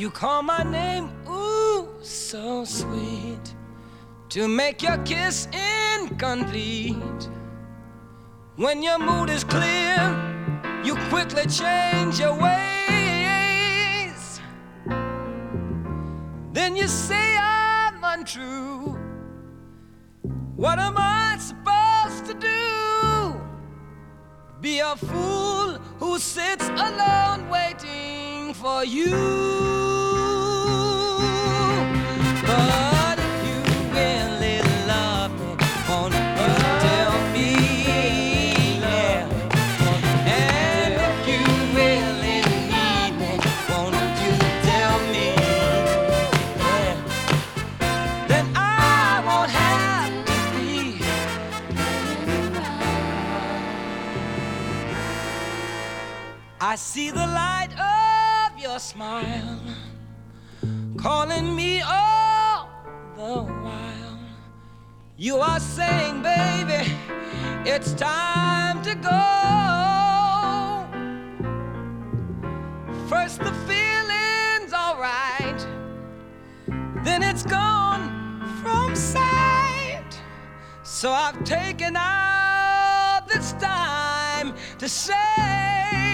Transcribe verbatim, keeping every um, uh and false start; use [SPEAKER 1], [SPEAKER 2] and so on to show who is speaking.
[SPEAKER 1] You call my name, ooh, so sweet, to make your kiss incomplete. When your mood is clear, you quickly change your ways. Then you say I'm untrue. What am I supposed to do? Be a fool who sits alone waiting for you. But if you really love me, won't you tell me? Yeah. And if you really need me, won't you tell me? Yeah. Then I won't have to be. I see the light of your smile calling me all the while. You are saying, baby, it's time to go. First the feeling's alright, then it's gone from sight. So I've taken out this time to say